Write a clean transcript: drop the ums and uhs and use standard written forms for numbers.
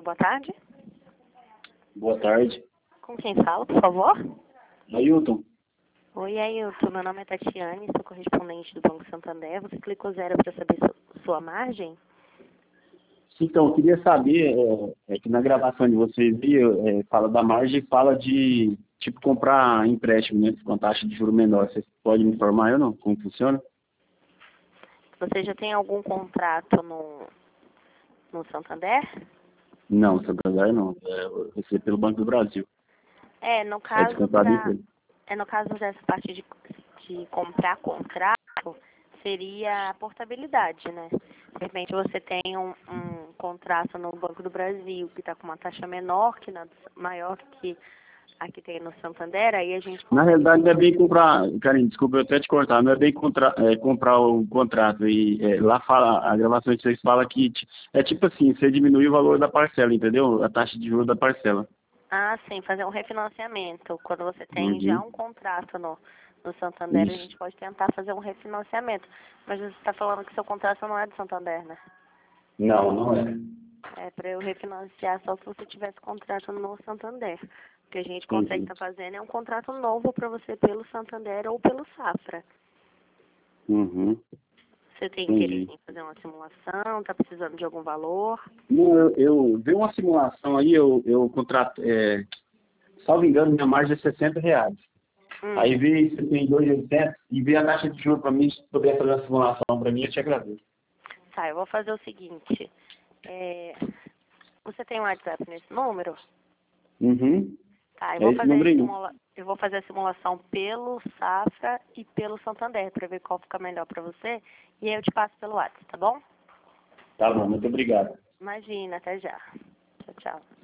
Boa tarde. Boa tarde. Com quem fala, por favor? Ailton. Oi, Ailton. Meu nome é Tatiane, sou correspondente do Banco Santander. Você clicou 0 para saber sua margem? Então, eu queria saber, que na gravação de vocês aí, fala da margem e fala de, tipo, comprar empréstimo, né, com taxa de juros menor. Vocês podem me informar ou não? Como funciona? Você já tem algum contrato no Santander? Não, Santander não. Eu recebi pelo Banco do Brasil. No Pode caso, comprar depois. no caso dessa parte de comprar contrato, seria a portabilidade, né? De repente você tem um contrato no Banco do Brasil que está com uma taxa menor, maior que a que tem no Santander, aí a gente Na consegue... realidade, não é bem comprar, Karine, desculpa eu até te cortar, não é bem comprar o contrato. Lá fala, a gravação de vocês fala que é tipo assim, você diminui o valor da parcela, entendeu? A taxa de juros da parcela. Ah, sim, fazer um refinanciamento. Quando você tem já Uhum. um contrato no Santander, a Isso. gente pode tentar fazer um refinanciamento. Mas você está falando que seu contrato não é do Santander, né? Não, não é. É para eu refinanciar só se você tivesse contrato no Santander. O que a gente consegue Uhum. estar fazendo é um contrato novo para você pelo Santander ou pelo Safra. Uhum. Você tem interesse Entendi. em fazer uma simulação? Está precisando de algum valor? Não, eu vi uma simulação aí, eu contrato, salvo engano, minha margem é R$ 60. Aí vi se tem 2.800 e vi a taxa de juros para mim, se puder fazer uma simulação para mim, eu te agradeço. Tá, eu vou fazer o seguinte. Você tem um WhatsApp nesse número? Uhum. Tá, É esse número aí. eu vou fazer a simulação pelo Safra e pelo Santander para ver qual fica melhor para você. E aí eu te passo pelo WhatsApp, tá bom? Tá bom, muito obrigado. Imagina, até já. Tchau, tchau.